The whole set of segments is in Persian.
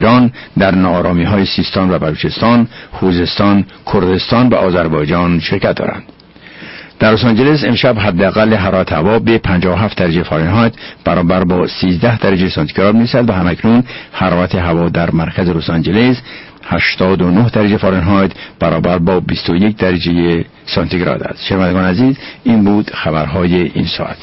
آذربایجان در ناآرامی‌های سیستان و بلوچستان، خوزستان، کردستان و آذربایجان شرکت دارند. در لس آنجلس امشب حداقل حرارت هوا به 57 درجه فارنهایت برابر با 13 درجه سانتیگراد می‌رسد و همکنون حرارت هوا در مرکز لس آنجلس 89 درجه فارنهایت برابر با 21 درجه سانتیگراد است. شنوندگان عزیز، این بود خبرهای این ساعت.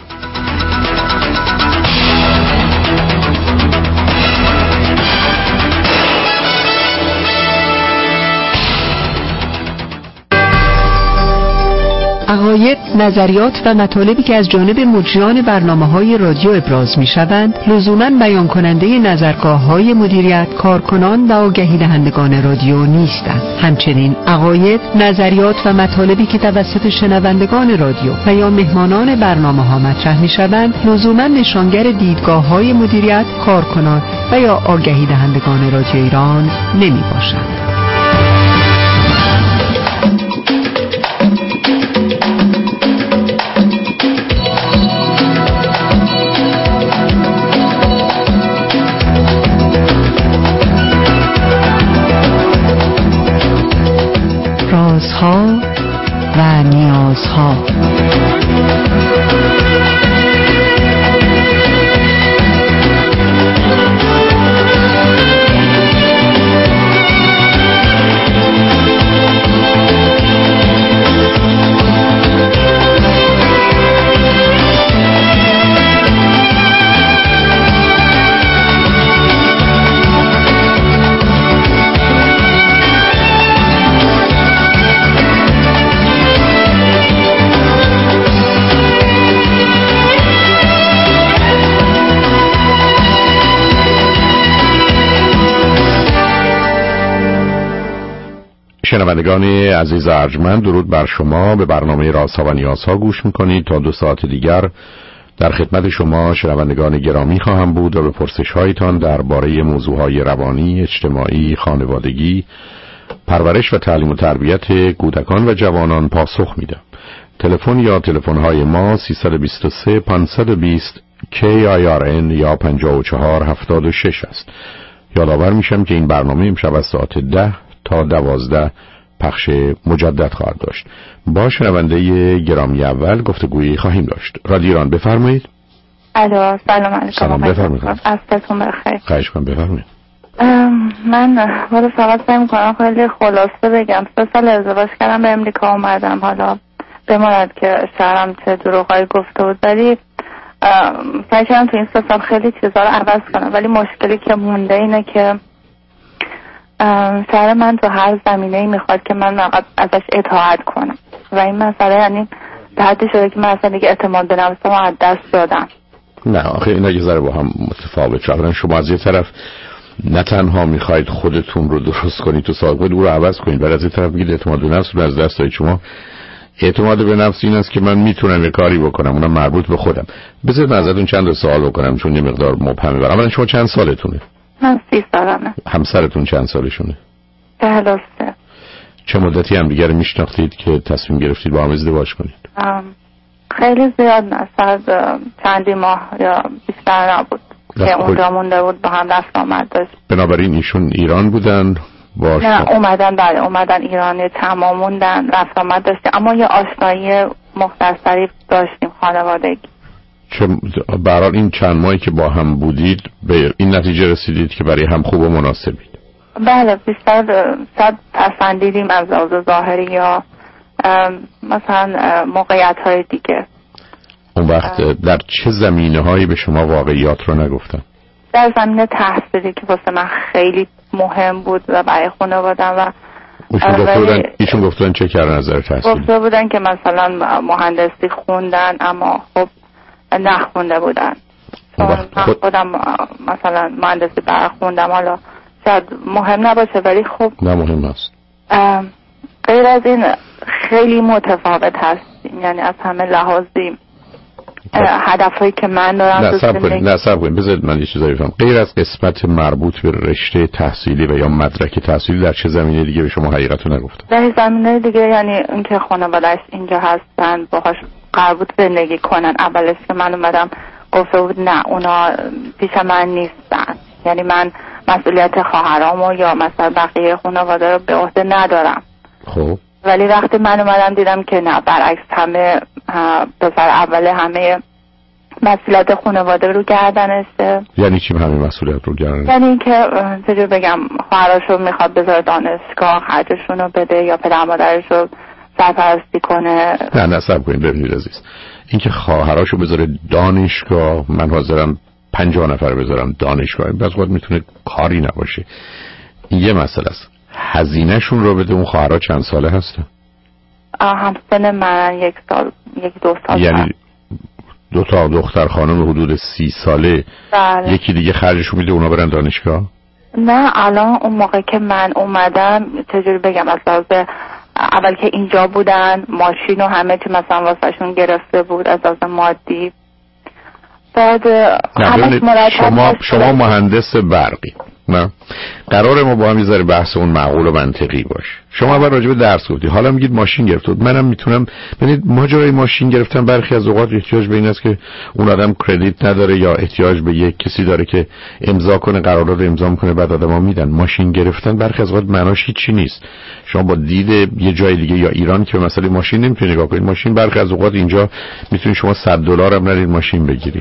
عقاید، نظریات و مطالبی که از جانب مجریان برنامه‌های رادیو ابراز می‌شوند، لزوماً بیان کننده نظرگاه‌های مدیریت، کارکنان و آگهی دهندگان رادیو نیستند. همچنین عقاید، نظریات و مطالبی که توسط شنوندگان رادیو و یا مهمانان برنامه‌ها مطرح می‌شوند، لزوماً نشانگر دیدگاه‌های مدیریت، کارکنان و یا آگهی دهندگان رادیو ایران نمی‌باشند. رازها و نیازها. شنوندگان عزیز ارجمند، درود بر شما. به برنامه رازها و نیازها گوش میکنید. تا 2 ساعت دیگر در خدمت شما شنوندگان گرامی خواهم بود و به پرسش هایتان درباره موضوعهای روانی، اجتماعی، خانوادگی، پرورش و تعلیم و تربیت کودکان و جوانان پاسخ میدم. تلفن یا تلفن‌های ما 323 520 KIRN یا 5476 است. یادآور میشم که این برنامه امشب از ساعت 10 تا 12 پخش مجدد خواهد داشت. با شنونده گرامی اول گفتگویی خواهیم داشت. رادیو ایران، بفرمایید. الو، سلام علیکم. سلام، بفرمایید. عصرتون بخیر. خواهش کنم، بفرمایید. من حالا فقط سعی می‌کنم خیلی خلاصه بگم. 3 سال ازدواج کردم، به امریکا اومدم. حالا بماند که شهرم چه دروغایی گفته بود، ولی سعی کردم تو این 3 سال خیلی چیزا رو عوض کنم، ولی مشکلی که مونده اینه که شهر من تو هر زمینه‌ای میخواد که من ازش اطاعت کنم و این مسئله یعنی به حدی شده که من اصلا دیگه اعتماد به نفسم از دست دادم. نه آخه اینا یه ذره با هم متفاوت شدن. شما از یه طرف نه تنها میخواید خودتون رو درست کنید، تو سابقه رو عوض کنید، ولی از یه طرف میگید اعتماد به نفس رو از دست دادید. شما اعتماد به نفس این است که من میتونم یه کاری بکنم، اونم مربوط به خودم. بذارید من ازتون چند تا سوال بکنم چون یه مقدار مبهمه برام. اولا شما چند سالتونه؟ من 30 سالمه. همسرتون چند سالشونه؟ 43. چه مدتی هم دیگر میشناختید که تصمیم گرفتید با هم ازدواج کنید؟ خیلی زیاد نه، چندی ماه یا بیشتر نبود که اونجا مونده بود، با هم رفت آمد داشت. بنابراین ایشون ایران بودن؟ نه اومدن ایران، تمام موندن، رفت آمد داشتیم، اما یه آشنایی مختصری داشتیم خانوادگی. چه برای این چند ماهی که با هم بودید به این نتیجه رسیدید که برای هم خوب و مناسبید؟ بله، بیشتر شاید پسندیدیم از لحاظ ظاهری یا مثلا موقعیت های دیگه. اون وقت در چه زمینه هایی به شما واقعیات رو نگفتن؟ در زمینه تحصیلی که واسه من خیلی مهم بود و برای خانواده‌ام و ایشون گفتن چه کردن از نظر تحصیلی؟ گفته بودن که مثلا مهندسی خوندن اما خب نخونده بودن. من خودم مثلا مهندسی برخوندم، حالا شاید مهم نباشه ولی خب نه مهم است. غیر از این خیلی متفاوت هستیم، یعنی از همه لحاظی هدفهایی که من دارم. نه صبر کنید بذارید من یه چیزایی بفهم. غیر از قسمت مربوط به رشته تحصیلی و یا مدرک تحصیلی در چه زمینه دیگه به شما حقیقتو نگفتن؟ در زمینه دیگه، یعنی اینکه خانواده‌اش اینجا هستن، باهاش قرار بود زندگی کنن. اولش که من اومدم گفته بود نه اونا پیش من نیستن، یعنی من مسئولیت خواهرامو یا مثلا بقیه خانواده رو به عهده ندارم. خب ولی وقتی من اومدم دیدم که نه، برعکس همه پسر اول همه مسئولیت خانواده رو گردنشه. یعنی چی همه مسئولیت رو گردنشه؟ یعنی اینکه چجور بگم، خواهراشو میخواد بذاره دانشگاه خرجشون رو بده یا پدر مادرش رو سرپرستی کنه. نه صبر کنید ببینید عزیز، اینکه خواهراشو بذاره دانشگاه، من حاضرم 50 نفر بذارم دانشگاه، بعضی وقت میتونه کاری نباشه. این یه مسئله است. هزینه‌شون رو بده. اون خواهرها چند ساله هستن؟ همسن من 1 سال 1-2 سال. یعنی 2 تا دختر خانم حدود 30 ساله. بله. یکی دیگه خرجشون میده اونا برن دانشگاه؟ نه الان اون موقع که من اومدم چجوری بگم، از اول که اینجا بودن ماشین و همه چی مثلا واسهشون گرفته بود از لحاظ مادی. بعد شما مهندس برقی، نه قراره ما با هم یه ذره بحث اون معقول و منطقی باشه. شما اول راجع به درس گفتی، حالا میگید ماشین گرفت. منم میتونم ببینید ماجرای ماشین گرفتن برخی از اوقات احتیاج به این است که اون آدم کردیت نداره یا احتیاج به یک کسی داره که امضا کنه، قرارداد رو امضا کنه، بعد آدما میدن. ماشین گرفتن برخی از اوقات معناش هیچی نیست. شما با دید یه جای دیگه یا ایران که مثلا ماشین نمیتونید نگاه کنید. ماشین برخی از اوقات اینجا میتونید شما $100 هم ندید ماشین بگیرید.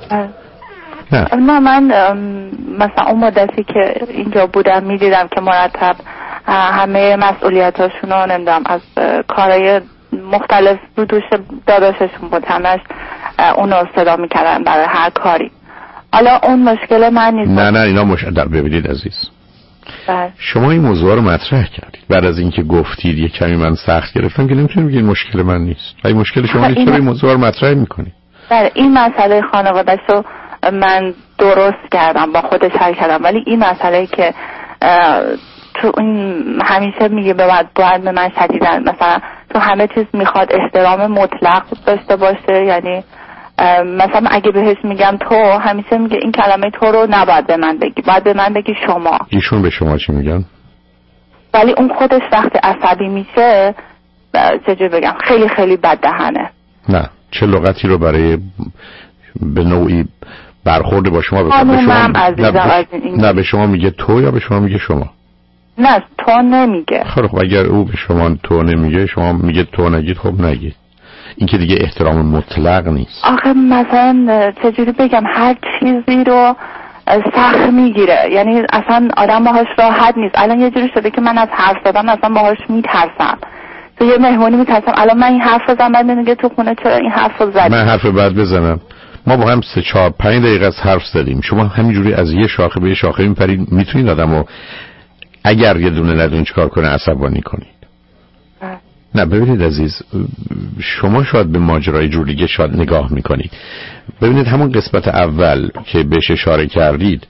نه من مثلا اون مدتی که اینجا بودم میدیدم که مرتب همه مسئولیتاشون رو نمیدونم از کارهای مختلف رو دوش داداششون بود، همش اونو صدا میکردن برای هر کاری. حالا اون مشکل من نیست. نه اینا ببینید عزیز، شما این موضوع رو مطرح کردید، بعد از اینکه گفتید یه کمی من سخت گرفتم که نمیتونید بگید مشکل من نیست. این مشکل شما نیست، چرا این موضوع رو مطرح میکنید؟ بله این مسئله خانواده‌شو من درست کردم، با خودش حل کردم، ولی این مسئله که تو این همیشه میگه باید به من شدیدن، مثلا تو همه چیز میخواد احترام مطلق داشته باشه. یعنی مثلا اگه بهش میگم تو، همیشه میگه این کلمه تو رو نباید به من بگی، باید به من بگی شما. ایشون به شما چی میگن؟ ولی اون خودش وقتی عصبی میشه چجور بگم خیلی خیلی بد دهنه. نه چه لغتی رو برای به نوعی برخورد با شما بکنه؟ نه به شما میگه تو یا به شما میگه شما؟ نه تو نمیگه. خب اگر او به شما تو nemiگه، شما میگه تو نگید، خب نگید. این که دیگه احترام مطلق نیست. آخه مثلا چجوری بگم، هر چیزی رو سخت میگیره، یعنی اصلا آدم باهاش راحت نیست. الان یه جوری شده که من از حرف زدن اصلا باهاش میترسم. تو یه مهمونی میترسم الان من این حرف بزنم، بعد میگه تو خونه چرا این حرف رو زدی؟ من حرف بعد بزنم. ما با هم 3-4-5 دقیقه از حرف زدیم، شما همینجوری از یه شاخه به یه شاخه میپرید. میتونید آدمو اگر یه دونه ندون چیکار کنه عصبانی کنید. نه ببینید عزیز، شما شاید به ماجرای جور دیگه شاید نگاه میکنید. ببینید همون قسمت اول که بهش اشاره کردید،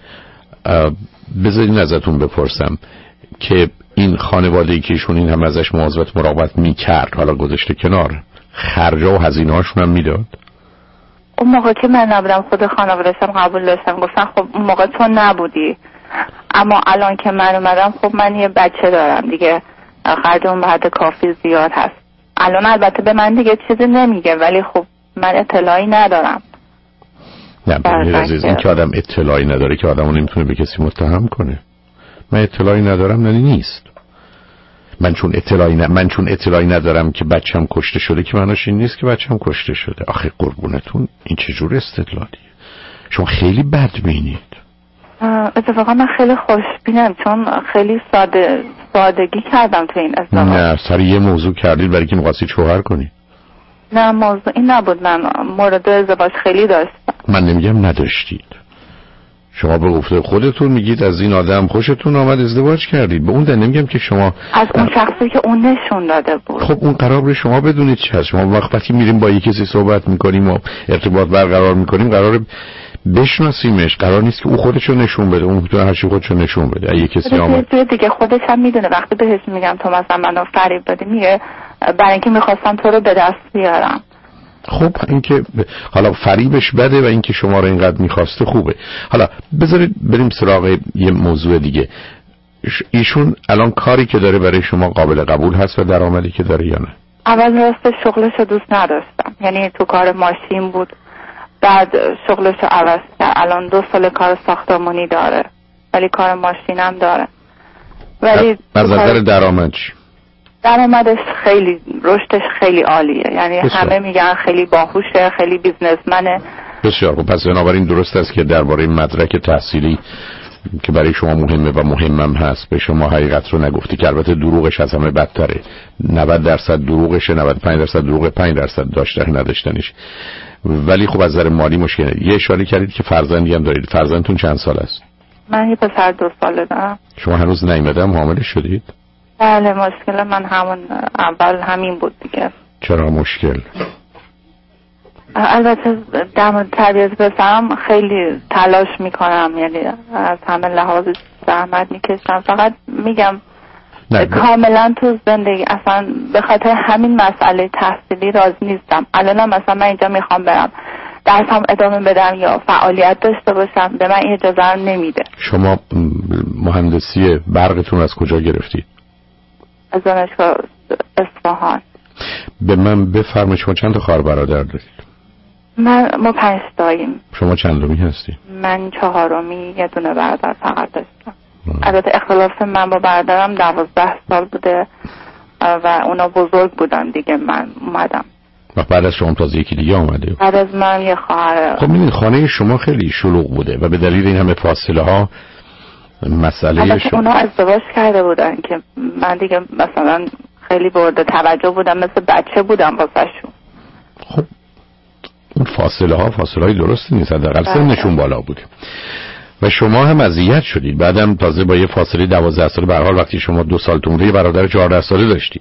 بذارید ازتون بپرسم که این خانواده‌ای که ایشون این هم ازش مواظبت مراقبت میکرد، حالا گذاشته کنار، خرجا و هزینه هاشون هم میداد؟ اون موقع که من نبودم خود خانواده‌شم قبول داشتم، گفتن خب اون موقع تو نبودی، اما الان که من اومدم خب من یه بچه دارم دیگه، خرج اون بعد کافی زیاد هست. الان البته به من دیگه چیزی نمیگه، ولی خب من اطلاعی ندارم. نه ببینید عزیز، این که آدم اطلاعی نداره که آدمو نمیتونه به کسی متهم کنه. من اطلاعی ندارم نه نیست. من چون اطلاعی ندارم که بچه‌م کشته شده که معناش این نیست که بچه‌م کشته شده. آخه قربونتون این چه جور استدلالیه؟ شما خیلی بدبینید. اتفاقا من خیلی خوشبینم، چون خیلی سادگی کردم تو این ازدواج. نه سر یه موضوع کردید برای که می‌خواستید شوهر کنید. نه موضوع این نبود، من مورد ازدواج خیلی داشتم. من نمیگم نداشتید، شما به گفته خودتون میگید از این آدم خوشتون آمد ازدواج کردید. به اون در نمیگم که شما از اون شخصی که اون نشون داده بود. خب اون قرار به شما بدونید چه هست. شما وقتی میریم با یکی کسی صحبت میکنیم و ارتباط برقرار میکنیم قرار بشناسیمش، قرار نیست که او خودشو نشون بده. اون میتونه هر چی خودشو نشون بده. اگه کسی آمد دیگه خودش هم میدونه. وقتی بهش میگم تو مثلا منو فریب دادی، میگه برای اینکه میخواستم تو رو به دست بیارم. خب اینکه حالا فریبش بده و اینکه شما رو اینقدر میخواسته خوبه. حالا بذارید بریم سراغ یه موضوع دیگه. ایشون الان کاری که داره برای شما قابل قبول هست و درآمدی که داره یا نه؟ اول راست شغلشو دوست نداشتم، یعنی تو کار ماشین بود، بعد شغلشو عوض کرد، الان 2 سال کار ساختمانی داره. ولی کار ماشینم داره. ولی از نظر درآمد چی؟ درآمدش خیلی، رشدش خیلی عالیه، یعنی همه میگن خیلی باهوشه، خیلی بیزنسمنه. بسیار خوب. پس بنابراین درست است که درباره مدرک تحصیلی که برای شما مهمه و مهمم هست به شما حقیقت رو نگفتی، که البته دروغش از همه بدتره. 90% دروغشه، 95% دروغ، 5% داشته نداشتنش. ولی خب از نظر مالی مشکله. یه اشاره کردید که فرزندی هم دارید. فرزندتون چند سال است؟ من یه پسر 2 ساله دارم. شما هنوز نیومدم حامله شدید؟ بله، مشکل من همون اول همین بود دیگه. چرا مشکل؟ البته در مورد تربیت پسرم خیلی تلاش میکنم، یعنی از همه لحاظ زحمت میکشم. فقط میگم کاملا تو زندگی اصلا به خاطر همین مسئله تحصیلی راضی نیستم. الان مثلا من اینجا میخوام برم درسم ادامه بدم یا فعالیت داشته باشم، به من اجازه رو نمیده. شما مهندسی برقتون از کجا گرفتید؟ از دانشگاه اصفهان. به من بفرمایید شما چند تا خواهر برادر دارید؟ ما 5 تاییم. شما چندمی هستی؟ من 4می، یه دونه برادر فقط داشتم. البته اختلاف من با برادرم 12 سال بوده و اونا بزرگ بودن دیگه. من اومدم بعد از شما تازه یکی دیگه آمده. بعد از من یه خواهر. خب می‌بینید خانه شما خیلی شلوغ بوده و به دلیل این همه فاصله ها مسئله شما. اونا ازدواج کرده بودن که من دیگه مثلا خیلی برده توجه بودم، مثل بچه بودم واسهشون. خب اون فاصله های درستی نیست، حداقل سنشون بالا بوده و شما هم اذیت شدید. بعدم تازه با یه فاصله 12 ساله، به هر حال وقتی شما 2 سال تون برادر 14 ساله داشتید،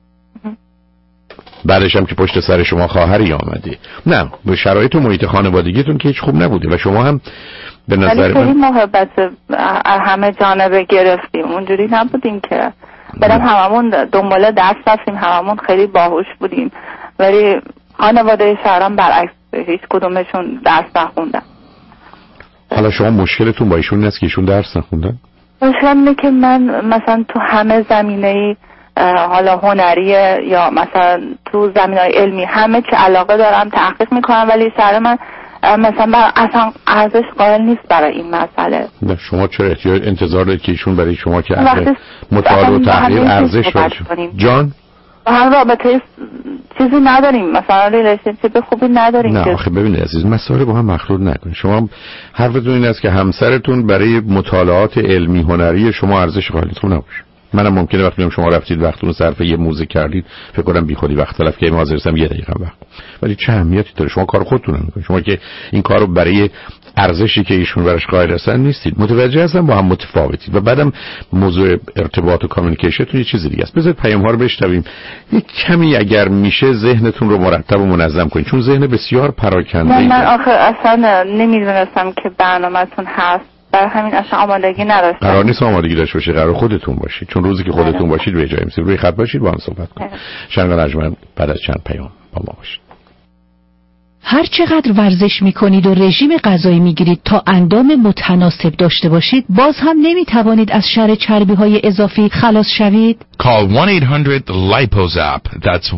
بعدش هم که پشت سر شما خواهری آمده. نه، به شرایط و محیط خانوادگیتون که هیچ خوب نبوده و شما هم به نظر من خیلی محبت همه جانبه گرفتیم. اونجوری نبودیم که برام هممون دنبال درس رفتیم، هممون خیلی باهوش بودیم، ولی خانواده شهرام برعکس، هیچ کدومشون درس نخوندن. حالا شما مشکلتون با ایشون نیست که ایشون درس نخوندن؟ مشکل اینه که من مثلا تو همه زمینه‌ای، حالا هنریه یا مثلا تو زمینه‌های علمی، همه چی علاقه دارم، تحقیق میکنم، ولی شهر من مثلا اصلا ارزش قائل نیست برای این مسئله. نه شما چرا انتظار دارید که ایشون برای شما که مطالعه و تحقیق ارزش داره؟ جان هم رابطه چیزی نداریم، مثلا ریلیشنشیپ خوبی نداریم. نه آخه ببینید عزیز، مسائل با هم مخلوط نکنید. شما حرفتون این است که همسرتون برای مطالعات علمی هنری شما ارزش قائلتون نباشه. منم ممکنه وقتی شما رفتید وقتتون صرف یه موزه کردید فکر کنم بیخودی وقت تلف کردید، حاضر هستم 1 دقیقه وقت، ولی چه اهمیتی داره؟ شما کار خودتون رو میکنید. شما که این کارو برای ارزشی که ایشون براش قائل هستن نیستید. متوجه هستم با هم متفاوتید. و بعدم موضوع ارتباط و کامیونیکیشن تو یه چیز دیگه است. بذارید پیام ها رو بشنویم. یک کمی اگر میشه ذهنتون رو مرتب و منظم کنید، چون ذهن بسیار پراکنده ای. من آخه اصلا نمیدونستم که برنامه‌تون هست، برای همین اصلا آمادگی نداشتم. قرار نیست آمادگی داشته باشید، قرار خودتون باشید، چون روزی که خودتون باشید به جای میرسید. روی خط باشید با هم صحبت کنید. شنگ نجمن بعد از چند پیام با ما باشید. هر چقدر ورزش میکنید و رژیم غذایی میگیرید تا اندام متناسب داشته باشید، باز هم نمیتوانید از شر چربی‌های اضافی خلاص شوید. Call 1-800-LIPOZAP. That's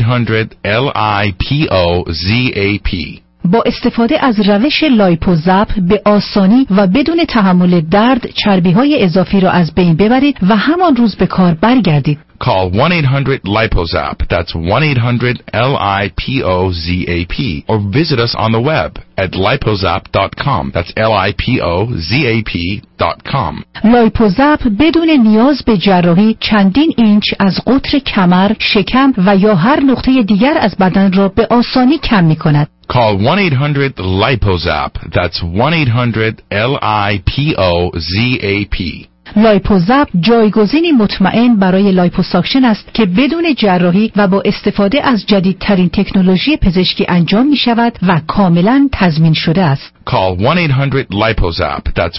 1-800-LIPOZAP. با استفاده از روش لایپوزاپ به آسانی و بدون تحمل درد چربی‌های اضافی را از بین ببرید و همان روز به کار برگردید. Call 1-800-LIPOZAP. That's 1-800-LIPOZAP. Or visit us on the web at lipozap.com. That's lipozap.com. لایپوزاپ بدون نیاز به جراحی چندین اینچ از قطر کمر، شکم و یا هر نقطه دیگر از بدن را به آسانی کم می‌کند. Call 1-800-LIPOZAP. That's 1-800-LIPOZAP. لایپوزاپ جایگزینی مطمئن برای لایپوساکشن است که بدون جراحی و با استفاده از جدیدترین تکنولوژی پزشکی انجام می شود و کاملا تضمین شده است. Call 1-800-LIPOZAP. That's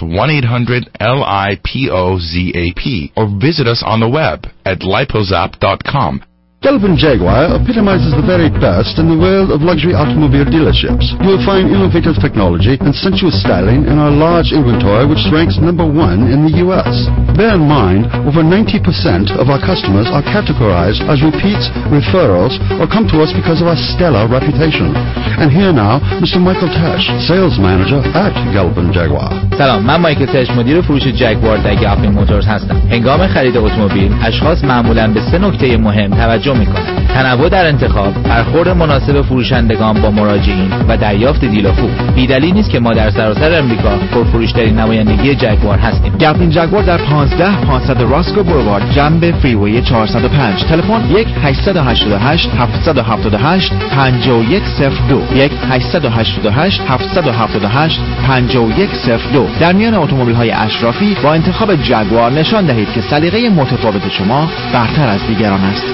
1-800-LIPOZAP. Or visit us on the web at lipozap.com. Galvin Jaguar epitomizes the very best in the world of luxury automobile dealerships. You will find innovative technology and sensuous styling in our large inventory, which ranks #1 in the U.S. Bear in mind, over 90% of our customers are categorized as repeats, referrals, or come to us because of our stellar reputation. And here now, Mr. Michael Tesh, Sales Manager at Galvin Jaguar. سلام، من مایکل تش، مدیر فروش جگوار در گالفین موتورز هستم. هنگام خرید اتومبیل، اشخاص معمولاً به 3 نکته مهم توجه می‌کنند: تنوع در انتخاب، برخورد مناسب فروشندگان با مراجعین و دریافت دیل خوب. بی‌دلیل نیست که ما در سراسر امریکا پرفروش‌ترین نمایندگی جگوار هستیم. گالفین جگوار در 15500 راسکو بولوارد جنب فریوی 405. تلفن 1-888 778 5102 1-888 778 5102. در میان اتومبیل‌های اشرافی با انتخاب جگوار نشان دهید که سلیقه متفاوت شما برتر از دیگران است.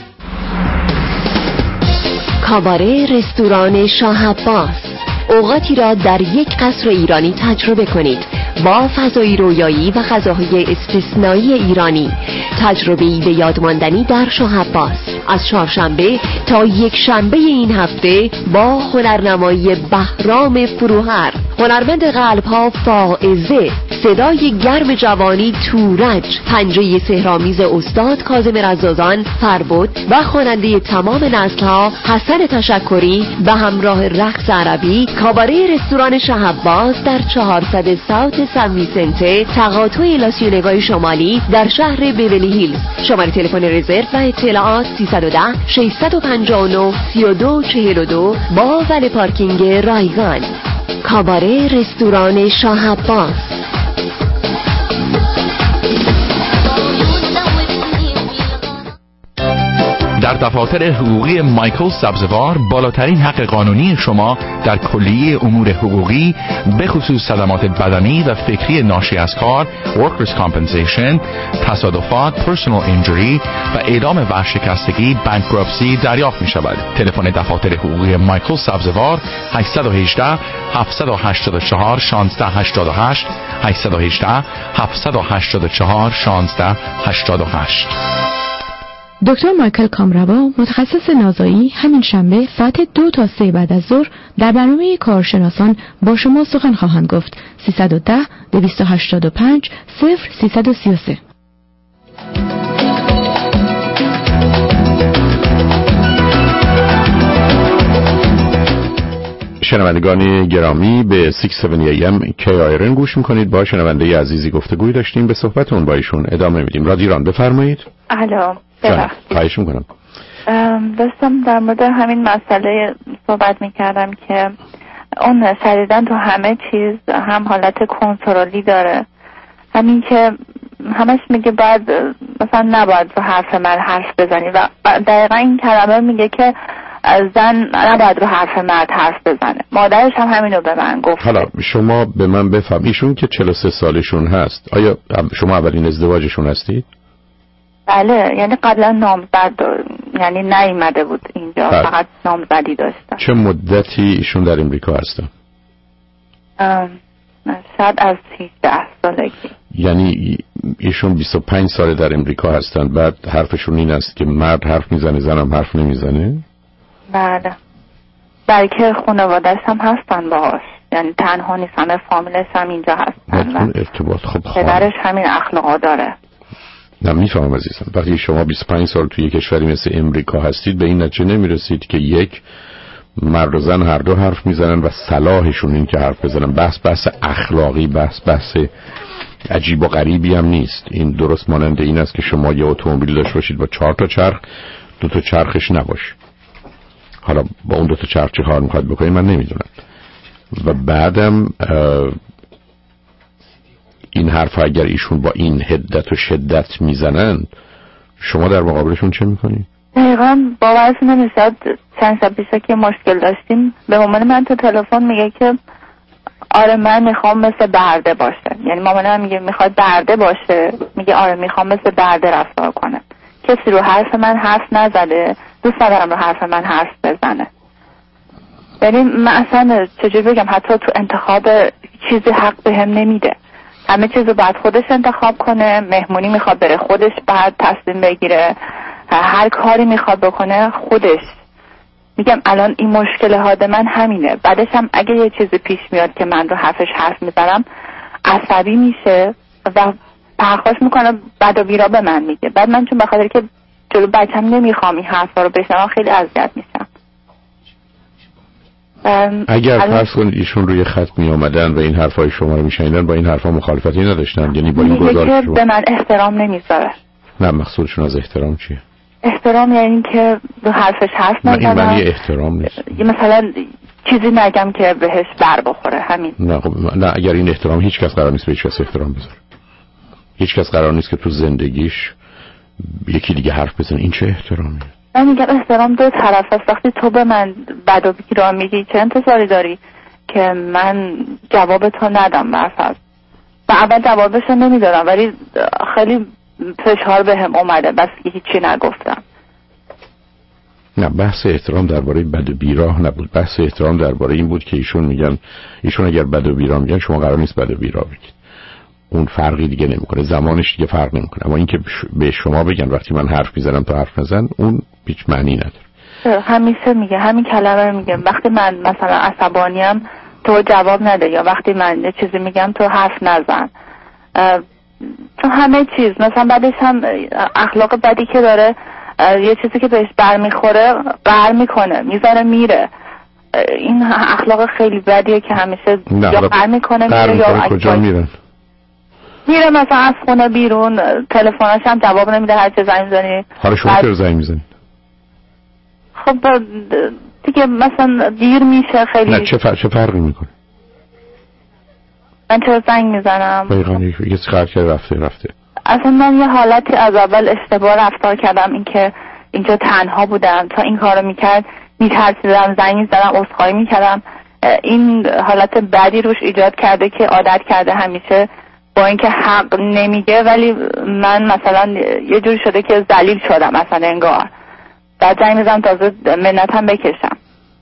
کاباره رستوران شاه عباس، اوقاتی را در یک قصر ایرانی تجربه کنید با فضای رویایی و غذاهای استثنایی ایرانی. تجربه‌ای به یادماندنی در شاه عباس از چهارشنبه تا یک شنبه این هفته با هنرنمایی بهرام فروهر، هنرمند قلب‌ها فائزه، صدای گرم جوانی تورج، پنجه سحرآمیز استاد کاظم رزازان فربد و خواننده تمام نسل‌ها حسن تشکری به همراه رقص عربی. کاباره رستوران شاه عباس در 400 ساوت سن ویسنته، تقاطع لاسیونگای شمالی در شهر بیولی هیلز. شماره تلفن رزرو و اطلاعات 310 659 3242 با ول پارکینگ رایگان. کاباره رستوران شاه عباس. در دفاتر حقوقی مایکل سبزوار بالاترین حق قانونی شما در کلیه امور حقوقی به خصوص صدمات بدنی و فکری ناشی از کار، Workers' Compensation، تصادفات، Personal Injury و اعدام ورشکستگی، Bankruptcy دریافت می شود. تلفن دفاتر حقوقی مایکل سبزوار 818 784 1688 818 784 1688. دکتر مایکل کامروا، متخصص نازایی، همین شنبه ساعت 2 تا 3 بعد از ظهر در برنامه کارشناسان با شما سخن خواهند گفت. 310 285 0333. شنوندگان گرامی، به 670 AM KIRN گوش میکنید. با شنونده عزیزی گفتگوی داشتیم، به صحبتون با ایشون ادامه میدیم. رادیران بفرمایید. الو، خواهش میکنم. داشتم در مورد همین مسئله صحبت میکردم که اون شدیداً تو همه چیز هم حالت کنترلی داره، همین که همش میگه بعد مثلا نباید رو حرف من حرف بزنی و دقیقا این کلمه میگه که زن نباید رو حرف مرد حرف بزنه. مادرش هم همینو به من گفت. حالا شما به من بفهم، ایشون که 43 سالشون هست، آیا شما اولین ازدواجشون هستید؟ بله، یعنی قبلا نامزد یعنی نیومده بود اینجا، فقط نامزدی داشتن. چه مدتی ایشون در امریکا هستن؟ شاید از 13 سالگی. یعنی ایشون 25 سال در امریکا هستن، بعد حرفشون این است که مرد حرف میزنه زنم حرف نمیزنه؟ بله، بلکه خانواده‌اش هم هستن باهاش، یعنی تنها نیست، همه فامیلش هم اینجا هستن. اون ارتباط خب پدرش همین اخلاقا داره. نه میفهمم عزیزم، وقتی شما 25 سال توی کشوری مثل امریکا هستید به این نتیجه نمیرسید که یک مرد و زن هر دو حرف میزنن و صلاحشون این که حرف بزنن؟ بحث اخلاقی، بحث عجیب و غریبی هم نیست. این درست مانند این است که شما یه اتومبیل داشته باشید با 4 تا چرخ، 2 تا چرخش نباشه. حالا با اون 2 تا چرخ چه کار میخواد بکنید من نمیدونم. و بعدم این حرف اگر ایشون با این حدت و شدت میزنن، شما در مقابلشون چه میکنید؟ دقیقا باورتون نمیشه. چند شب پیش که مشکل داشتیم به مامان من تو تلفن میگه که آره من میخوام مثل برده باشه. یعنی مامان من میگه میخواد برده باشه، میگه آره میخوام مثل برده رفتار کنه. کسی رو حرف من حرف نزده، دوست ندارم رو حرف من حرف بزنه. یعنی من اصلا چجوری بگم، حتی تو انتخاب چیزی حق بهم نمیده. همه چیزو بعد خودش انتخاب کنه، مهمونی میخواد بره خودش بعد تصمیم بگیره، هر کاری میخواد بکنه خودش. میگم الان این مشکل حاد من همینه. بعدش هم اگه یه چیزی پیش میاد که من رو حرفش حرف میزنم عصبی میشه و پرخاش میکنه بد و بیرا به من میگه. بعد من چون بخاطر که جلو بچم نمیخوام این حرفا رو بشنوم خیلی اذیت میشم. اگر فرض کنید ایشون روی خط می آمدن و این حرفای شما رو میشنیدن، با این حرفا مخالفتی نداشتن؟ یعنی با این گزارش به من احترام نمیذاره. نه، مقصودشون از احترام چیه؟ احترام یعنی که به حرفش حرف نزنم. این معنی احترام نیست. مثلا چیزی نگم که بهش بر بخوره، همین. نه خب نه، اگر این احترام، هیچ کس قرار نیست به هیچ کس احترام بذاره. هیچ کس قرار نیست که تو زندگیش یکی دیگه حرف بزنه. این چه احترامیه؟ من میگم احترام دو طرف است. وقتی تو به من بد و بیرا میگی چه انتظاری داری که من جواب تو ندم؟ برفرض من اول جوابش رو نمیدادم ولی خیلی فشار بهم اومده بس که هیچی نگفتم. نه، بحث احترام درباره بد و بیراه نبود. بحث احترام درباره این بود که ایشون میگن، ایشون اگر بد و بیراه میگن شما قرار نیست بد و بیراه بگید. اون فرقی دیگه نمیکنه، زمانش دیگه فرق نمیکنه. اما اینکه به شما بگن وقتی من حرف میزنم تو حرف نزن، اون هیچ معنی نداره. همیشه میگه همین کلمه رو میگه. وقتی من مثلا عصبانیم تو جواب نده، یا وقتی من یه چیزی میگم تو حرف نزن. تو همه چیز مثلا بعدش هم اخلاق بدی که داره، یه چیزی که بهش برمیخوره قهر میکنه، میذاره میره. این اخلاق خیلی بدیه که همیشه یا قهر میکنه میره یا کجا میرن؟ میره مثلا از خونه بیرون، تلفنش هم جواب نمیده، هر چه زنگ میزنی. حالا شما چرا زنگ میزنید؟ خب دیگه مثلا دیر میشه خیلی. نه، چه فرقی میکنه؟ من چرا زنگ میزنم؟ دقیقاً یه قرار کرده رفته. اصلا من یه حالتی از اول اشتباه رفتار کردم، این که اینجا تنها بودم تا این کارو میکرد میترسیدم، زنگ میزدم، عذرخواهی میکردم. این حالت بدی روش ایجاد کرده که عادت کرده همیشه با اینکه حق نمیگه، ولی من مثلا یه جوری شده که ذلیل شدم مثلا انگار. بعد زنگ میزنم تازه منتم بکشم.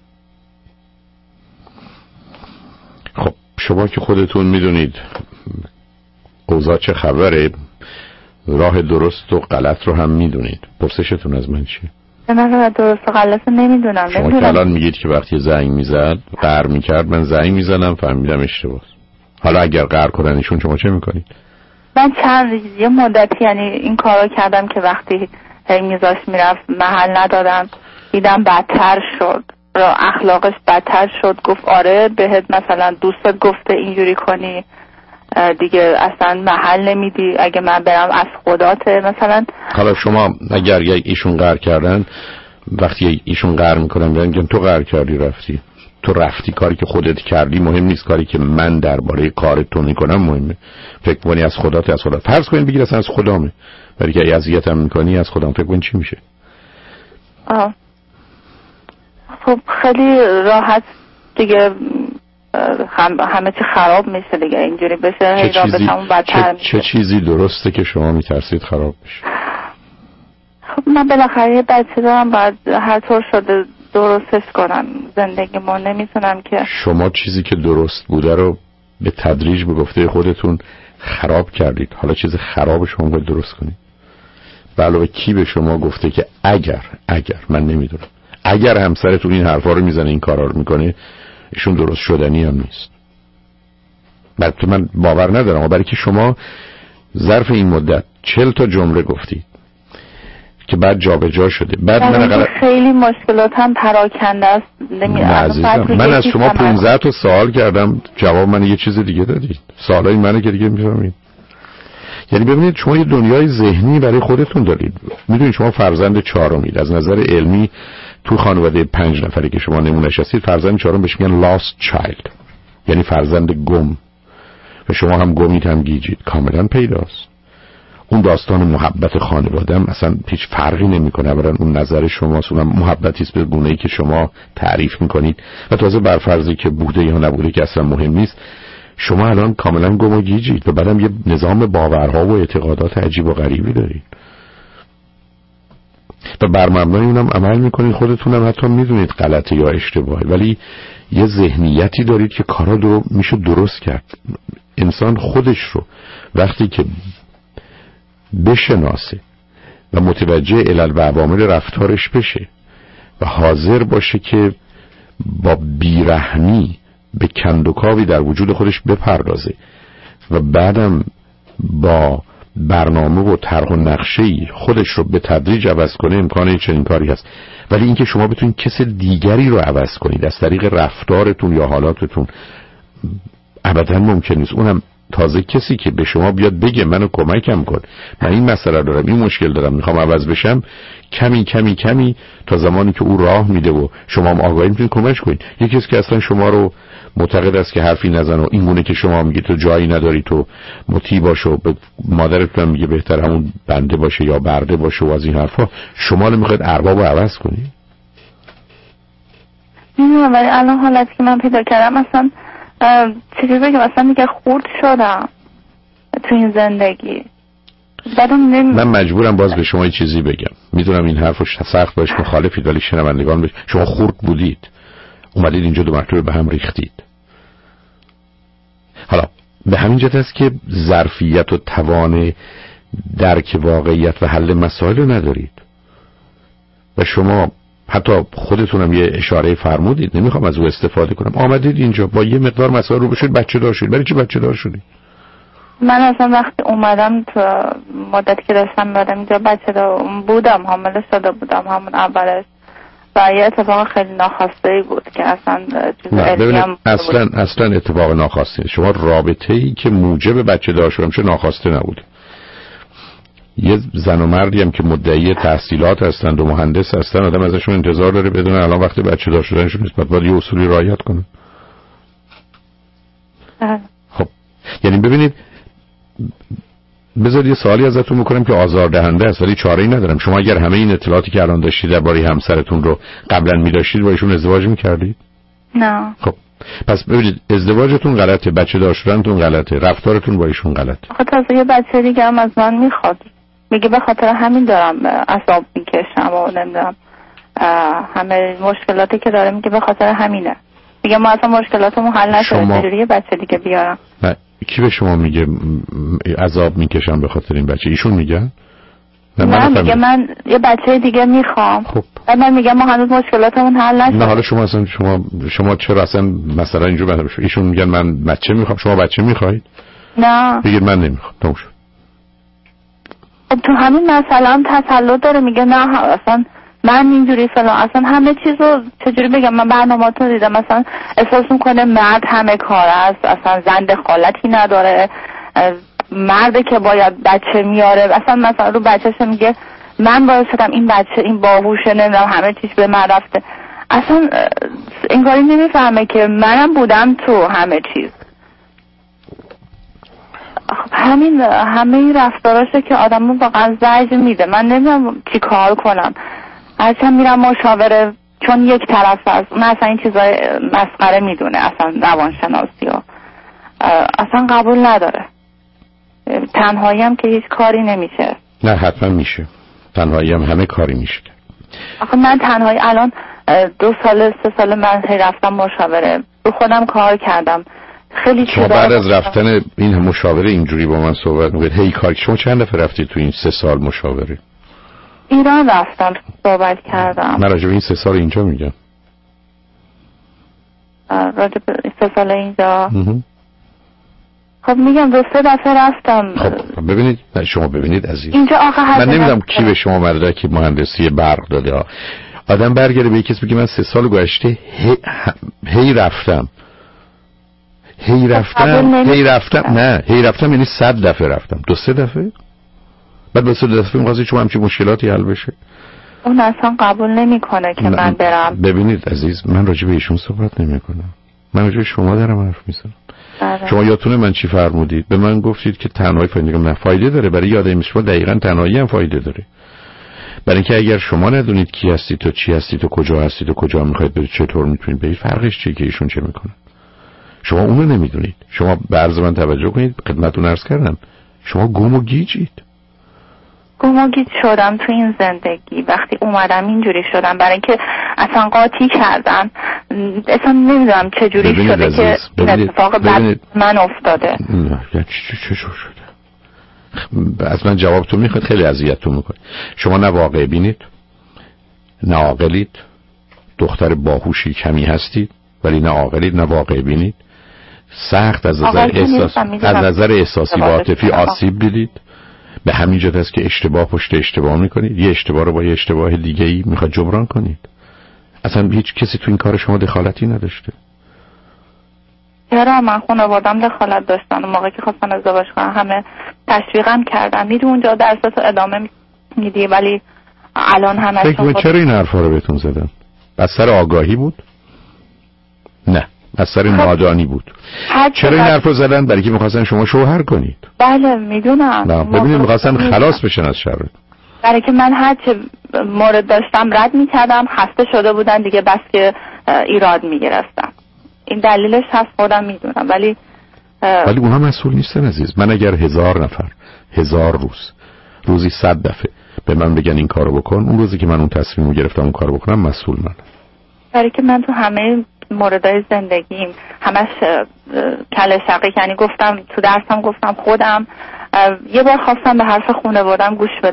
خب شما که خودتون میدونید اوضاع چه خبره، راه درست و غلط رو هم میدونید، پرسشتون از من چیه؟ من راه درست و غلط رو نمیدونم. شما که الان میگید که وقتی زنگ میزد قهر میکرد، من زنگ میزنم فهمیدم اشتباه. حالا اگر قهر کنن ایشون شما چه میکنید؟ من یه مدتی یعنی این کارو کردم که وقتی میذاش میرفت محل ندادم، دیدم بدتر شد، اخلاقش بدتر شد. گفت آره بهت مثلا دوستت گفته اینجوری کنی دیگه اصلا محل نمیدی، اگه من برم از خداته مثلا. حالا شما اگر ایشون قهر کردن، وقتی ایشون قهر میکنن میگن تو قهر کردی رفتی، تو رفتی، کاری که خودت کردی مهم نیست، کاری که من درباره کار تو میکنم مهمه. فکر کنی از خداته، از خدا فرض کنین بگیر اصلا از خدامه، ولی که اذیتم میکنی از خودم، فکر کن چی میشه؟ خب خیلی راحت دیگه همه چی خراب میشه دیگه، اینجوری بشه رابطمون بدتر میشه. چه چیزی درسته که شما میترسید خراب بشه؟ خب من بالاخره یه بچه دارم، باید هر طور شده درستش کنم زندگی ما. نمیتونم که شما چیزی که درست بوده رو به تدریج به گفته خودتون خراب کردید. حالا چیز خراب شما باید درست کنید. به علاوه کی به شما گفته که اگر من نمیدونم، اگر همسرتون این حرفا رو میزنه، این کارا رو میکنه، ایشون درست شدنی هم نیست. البته من باور ندارم، برای که شما ظرف این مدت 40 تا جمله گفتید که بعد جابجا شده. بعد من خیلی مشکلاتم پراکنده است. من از شما 15 تا سوال کردم، جواب من یه چیز دیگه دادید. سوالای منو که دیگه میفهمید. یعنی ببینید شما یه دنیای ذهنی برای خودتون دارید. میدونید شما فرزند چهارمید. از نظر علمی تو خانواده 5 نفری که شما نمونه‌اش هستید، فرزند چهارم بهش میگن lost child، یعنی فرزند گم. و شما هم گمید هم گیجید، کاملا پیداست. اون داستان محبت خانواده هم اصلا هیچ فرقی نمیکنه. اولا اون نظر شماست، اونم محبتی است به گونه‌ای که شما تعریف میکنید. و تازه بر فرضی که بوده یا نبوده که اصلا مهم نیست، شما الان کاملا گم و گیجید و بعدم یه نظام باورها و اعتقادات عجیب و غریبی دارید و بر مبنای اونم عمل میکنید. خودتونم حتی میدونید غلطه یا اشتباهه، ولی یه ذهنیتی دارید که کارا رو میشه درست کرد. انسان خودش رو وقتی که بشناسه و متوجه علل و عوامل رفتارش بشه و حاضر باشه که با بیرحمی به کندوکاوی در وجود خودش بپردازه و بعدم با برنامه و طرح و نقشه‌ای خودش رو به تدریج عوض کنه امکان چنین کاری هست، ولی اینکه شما بتونید کس دیگری رو عوض کنید از طریق رفتارتون یا حالاتتون ابدا ممکن نیست. اونم تازه کسی که به شما بیاد بگه منو کمکم کن، من این مسئله دارم، این مشکل دارم، میخوام عوض بشم، کمی کمی کمی تا زمانی که او راه میده و شما هم آگاهی میتونید کمک کنید. یکی کسی که اصلا شما رو معتقد است که حرفی نزن و این گونه که شما میگید تو جایی نداری، تو مطیع باش و به مادرتون میگه بهتر همون بنده باشه یا برده باشه و از این حرفا، شما رو میخواید ارباب رو عوض کنید. میدونم ولی الان حالتی که من پیدا کردم اصلا چجوری بگم، اصلا دیگه خورد شدم تو این زندگی. من مجبورم باز به شما یه چیزی بگم، میدونم این حرفو سخت باش مخالفید ولی شنوندگان شما خورد بودید، اومدید اینجا 2 مرتبه به هم ریختید. حالا به همین جهت است که ظرفیت و توان درک واقعیت و حل مسائل رو ندارید و شما حتی خودتونم یه اشاره فرمودید، نمیخوام از او استفاده کنم، آمدید اینجا با یه مقدار مسائل رو بشید بچه دار شدید. برای چی بچه دار شدید؟ من اصلا وقتی اومدم تو مدتی که داشتم بعدم اینجا بچه دار بودم، حامله شده بودم همون اولش و یه اتفاق خیلی ناخواسته بود که اصلا اصلا اتفاق ناخواسته. شما رابطه‌ای که موجب بچه دار شدن چه ناخواسته نبوده. یه زن و مردی هم که مدعی تحصیلات هستند و مهندس هستن، آدم ازشون انتظار داره بدون الان وقت بچه دار شدنشون نیست، باید یه اصولی رعایت کنه. خب یعنی ببینید، بذارید یه سوالی ازتون میکنم که آزاردهنده است ولی چاره‌ای ندارم. شما اگر همه این اطلاعاتی که الان داشتید درباره همسرتون رو قبلا می‌داشتید با ایشون ازدواج می‌کردید؟ نه. خب پس ببینید، ازدواجتون غلطه، بچه دار شدنتون غلطه، رفتارتون با ایشون غلطه. آخه تازه یه بچه دیگه هم از من میخواد، میگه به خاطر همین دارم عصب میکشم و نمیدونم همه مشکلاتی که داره میگه به خاطر همینه. میگه ما اصلا مشکلاتمون حل نشده، چجوری یه بچه دیگه بیارم؟ نه کی به شما میگه عذاب میکشم به خاطر این بچه؟ ایشون میگن؟ نه میگه من یه بچه دیگه میخوام. خب من میگم ما هنوز مشکلاتمون حل نشده. نه حالا شما اصلا شما چرا اصلا مثلا اینجوری ایشون میگن من بچه میخوام، شما بچه میخواید؟ نه بگید من نمیخوام. تموم شد. خب تو همین مثلا تسلط داره، میگه نه اصلا من اینجوری فلان، اصلا همه چیزو چجوری بگم، من برنامه‌تون دیدم مثلا احساس میکنه مرد همه کار است، اصلا زن دخالتی نداره، مرده که باید بچه میاره، اصلا مثلا رو بچه‌ش میگه من باعث شدم این بچه این باهوشه، نمیدونم همه چیز به من رفته، اصلا انگاری نمیفهمه که منم بودم تو همه چیز. همه این رفتاراشه که آدمو واقعا زجر میده. من نمیدونم چی کار کنم، اصلا میرم مشاوره چون یک طرف است، اون اصلا این چیزای مسخره میدونه، اصلا روانشناسی ها اصلا قبول نداره. تنهایی هم که هیچ کاری نمیشه. نه حتما میشه، تنهایی هم همه کاری میشه. آخه من تنهایی الان 2 سال 3 سال من رفتم مشاوره، رو خودم کار کردم خیلی. شما بعد از رفتن این مشاوره اینجوری با من صحبت میکنید هی کار، شما چند دفعه رفتید تو این 3 سال مشاوره؟ ایران رفتم صحبت کردم. من راجع به این 3 سال اینجا میگم. راجع به 3 سال اینجا خب میگم 2-3 دفعه رفتم. خب ببینید، شما ببینید عزیز، اینجا آخه من نمیدونم کی به شما مدرک مهندسی برق داده ها. آدم برگره به کسی بگه من 3 سال گذشته هی رفتم نه هی رفتم یعنی 100 دفعه رفتم، 2-3 دفعه بعد با 3 دفعه می‌خواستید شما همچین مشکلاتی حل بشه. اون اصلا قبول نمیکنه که من برم. ببینید عزیز، من راجع به ایشون صحبت نمیکنم، من راجع به شما دارم حرف میزنم. شما یادتونه من چی فرمودید؟ به من گفتید که تنهایی فایده داره. برای یاد میشه دقیقاً تنهایی هم فایده داره. برای اینکه اگر شما ندونید کی هستید و چی هستید و کجا هستید و کجا میخواید برید، چطور میتونید برید، فرقش چیه که ایشون چه میکنن؟ شما اونو نمیدونید. شما به عرض من توجه کنید، خدمتتون عرض کردم شما گم و گیجید. گم و گیج شدم تو این زندگی. وقتی اومدم اینجوری شدم، برای اینکه اصلا قاطی کردن، اصلا نمیدونم چه جوری شده که این اتفاق بعد من افتاده. نه چه شده؟ از من جوابتون میخواد، خیلی اذیتتون میکنه. شما نه واقع بینید، نه عاقلید، دختر باهوشی کمی هستید ولی نه عاقلید نه واقع بینید، سخت از نظر احساسی و عاطفی آسیب دیدید به همین جهت است که اشتباه پشت اشتباه میکنید. یه اشتباه رو با یه اشتباه دیگه‌ای میخواد جبران کنید. اصلا هیچ کسی تو این کار شما دخالتی نداشته. چرا؟ من خانواده‌ام دخالت داشتن. موقعی که خواستن ازدواج کنن همه تشویقم کردن. میری اونجا درستو ادامه میدی، ولی الان همشون فکر چرا این حرفا رو بهتون زدن؟ از سر آگاهی بود؟ نه، از سر نادانی بود. چرا این حرفو زدن؟ برای که می‌خواستن شما شوهر کنید. بله میدونم. نه ببینید می‌خواستن خلاص بشن از شر. برای که من هر چه مورد داشتم رد می‌کردم، خسته شده بودن دیگه، بس که ایراد می‌گرفتم. این دلیلش هست، خودم میدونم، ولی اونها مسئول نیستن عزیز. من اگر 1000 نفر 1000 روزی 100 دفعه به من بگن این کارو بکن، اون روزی که من اون تصمیمو گرفتم اون کارو بکنم مسئول منم. برای که من تو همه موردهای زندگیم همش کله شقیق، یعنی گفتم تو درسم، گفتم خودم یه بار خواستم به حرف خانواده‌ام گوش بدم.